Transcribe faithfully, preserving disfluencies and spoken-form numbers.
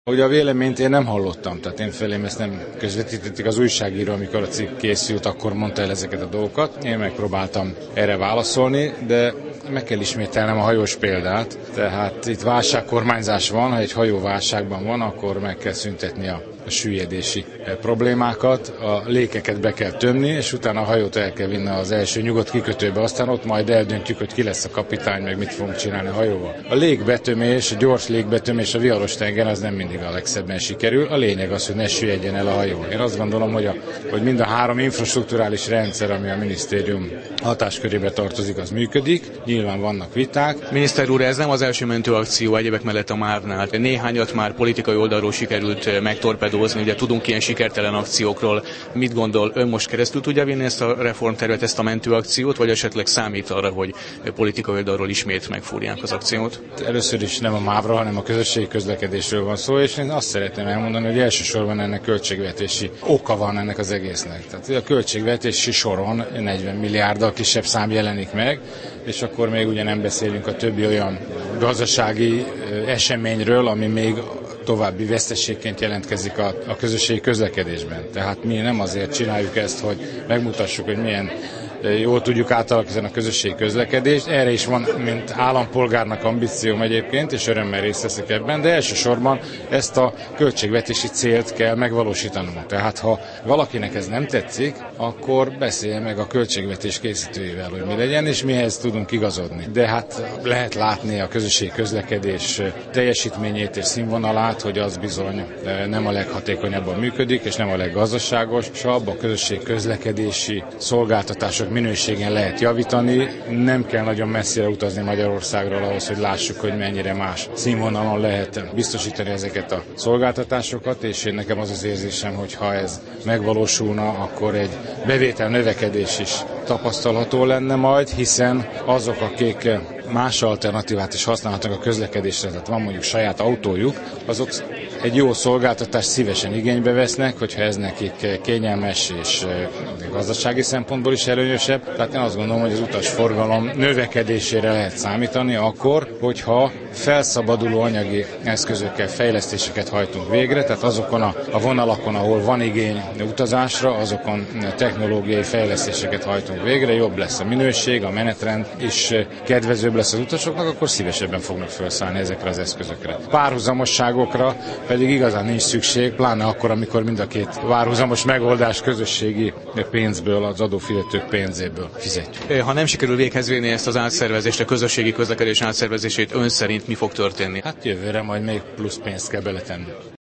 Ugye a véleményt én nem hallottam, tehát én felém ezt nem közvetítették. Az újságíró, amikor a cikk készült, akkor mondta el ezeket a dolgokat. Én megpróbáltam erre válaszolni, de meg kell ismételnem a hajós példát. Tehát itt válságkormányzás van, ha egy hajó válságban van, akkor meg kell szüntetni a a süllyedési problémákat, a lékeket be kell tömni, és utána a hajót el kell vinni az első nyugodt kikötőbe, aztán ott majd eldöntjük, hogy ki lesz a kapitány, meg mit fogunk csinálni a hajóval. A légbetömés, a gyors légbetömés a viharos tengeren az nem mindig a legszebben sikerül, a lényeg az, hogy ne süllyedjen el a hajó. Én azt gondolom, hogy, a, hogy mind a három infrastrukturális rendszer, ami a minisztérium hatáskörébe tartozik, az működik, nyilván vannak viták. Miniszter úr, ez nem az első mentőakció egyebek mellett a MÁV-nál. Néhányat már politikai oldalról sikerült megtorpedózni. Ugye tudunk ilyen sikertelen akciókról. Mit gondol, ön most keresztül tudja vinni ezt a reformtervet, ezt a mentőakciót, vagy esetleg számít arra, hogy politikai oldalról ismét megfúrják az akciót? Először is nem a mávra, hanem a közösségi közlekedésről van szó, és én azt szeretném elmondani, hogy elsősorban ennek költségvetési oka van ennek az egésznek. Tehát a költségvetési soron negyven milliárddal kisebb szám jelenik meg, és akkor még ugye nem beszélünk a többi olyan gazdasági eseményről, ami még további veszteségként jelentkezik a, a közösségi közlekedésben. Tehát mi nem azért csináljuk ezt, hogy megmutassuk, hogy milyen jól tudjuk átalakítani a közösségi közlekedést. Erre is van, mint állampolgárnak ambícióm egyébként, és örömmel részt veszek ebben, de elsősorban ezt a költségvetési célt kell megvalósítanunk. Tehát ha valakinek ez nem tetszik, akkor beszélje meg a költségvetés készítőjével, hogy mi legyen, és mihez tudunk igazodni. De hát lehet látni a közösségi közlekedés teljesítményét és színvonalát, hogy az bizony nem a leghatékonyabban működik, és nem a leggazdaságosabb. A közösségi közlekedési szolgáltatások minőségen lehet javítani, nem kell nagyon messzire utazni Magyarországról ahhoz, hogy lássuk, hogy mennyire más színvonalon lehet biztosítani ezeket a szolgáltatásokat, és én nekem az az érzésem, hogy ha ez megvalósulna, akkor egy bevétel növekedés is tapasztalható lenne majd, hiszen azok, akik más alternatívát is használhatnak a közlekedésre, tehát van mondjuk saját autójuk, azok egy jó szolgáltatást szívesen igénybe vesznek, hogyha ez nekik kényelmes és gazdasági szempontból is előnyösebb. Tehát én azt gondolom, hogy az utasforgalom növekedésére lehet számítani akkor, hogyha felszabaduló anyagi eszközökkel fejlesztéseket hajtunk végre, tehát azokon a, a vonalakon, ahol van igény utazásra, azokon technológiai fejlesztéseket hajtunk végre, jobb lesz a minőség, a menetrend is kedvezőbb lesz az utasoknak, akkor szívesebben fognak felszállni ezekre az eszközökre. Párhuzamosságokra pedig igazán nincs szükség, pláne akkor, amikor mind a két párhuzamos megoldás közösségi pénzből, az adófizetők pénzéből fizetjük. Ha nem sikerül véghez vinni ezt az átszervezést, a közösségi közlekedés átszervezését, ön szerint mi fog történni? Hát jövőre majd még plusz pénzt kell beletenni.